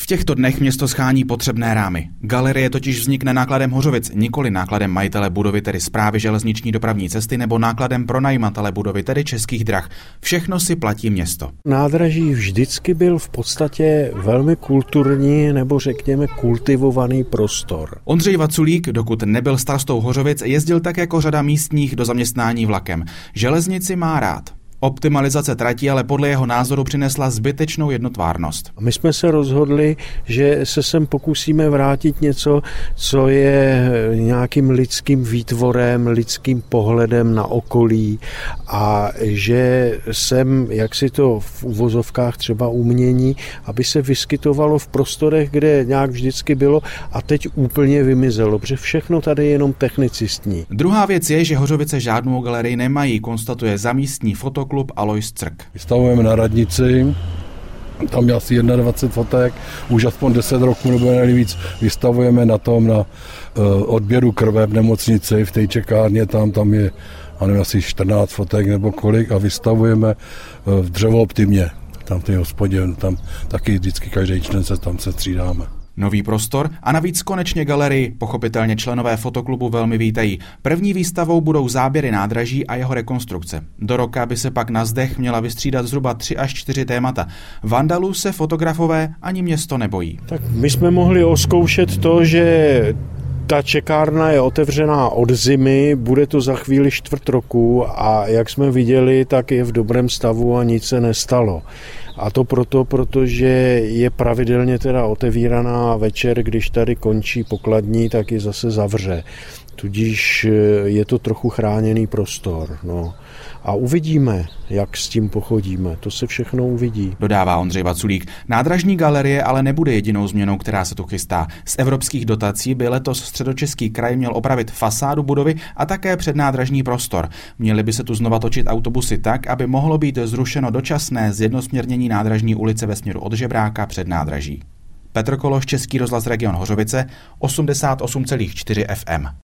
V těchto dnech město schání potřebné rámy. Galerie totiž vznikne nákladem Hořovic, nikoli nákladem majitele budovy, tedy Správy železniční dopravní cesty, nebo nákladem pronajímatele budovy, tedy Českých drah. Všechno si platí město. Nádraží vždycky byl v podstatě velmi kulturní nebo řekněme kultivovaný prostor. Ondřej Vaculík, dokud nebyl starostou Hořovic, jezdil tak jako řada místních do zaměstnání vlakem. Železnici má rád. Optimalizace tratí ale podle jeho názoru přinesla zbytečnou jednotvárnost. My jsme se rozhodli, že se sem pokusíme vrátit něco, co je nějakým lidským výtvorem, lidským pohledem na okolí a že sem, jak si to v uvozovkách třeba umění, aby se vyskytovalo v prostorech, kde nějak vždycky bylo a teď úplně vymizelo, protože všechno tady je jenom technicistní. Druhá věc je, že Hořovice žádnou galerii nemají, konstatuje za místní fotoklub Alois Crk. Vystavujeme na radnici, tam je asi 21 fotek, už aspoň 10 roků nebo ne víc vystavujeme na odběru krve v nemocnici, v té čekárně, tam je asi 14 fotek nebo kolik a vystavujeme v Dřevooptimě, tam v té hospodě, tam taky vždycky každý člen tam se střídáme. Nový prostor a navíc konečně galerii pochopitelně členové fotoklubu velmi vítají. První výstavou budou záběry nádraží a jeho rekonstrukce. Do roka by se pak na zdech měla vystřídat zhruba 3 až 4 témata. Vandalů se fotografové ani město nebojí. Tak my jsme mohli oskoušet to, že ta čekárna je otevřená od zimy, bude to za chvíli 4 roku a jak jsme viděli, tak je v dobrém stavu a nic se nestalo. A to proto, protože je pravidelně teda otevíraná večer, když tady končí pokladní, tak ji zase zavře. Tudíž je to trochu chráněný prostor. No. A uvidíme, jak s tím pochodíme. To se všechno uvidí. Dodává Ondřej Vaculík. Nádražní galerie ale nebude jedinou změnou, která se tu chystá. Z evropských dotací by letos Středočeský kraj měl opravit fasádu budovy a také přednádražní prostor. Měly by se tu znova točit autobusy tak, aby mohlo být zrušeno dočasné zjednosměrnění nádražní ulice ve směru od Žebráka před nádraží. Petr Kološ, Český rozhlas Region Hořovice, 88,4 FM.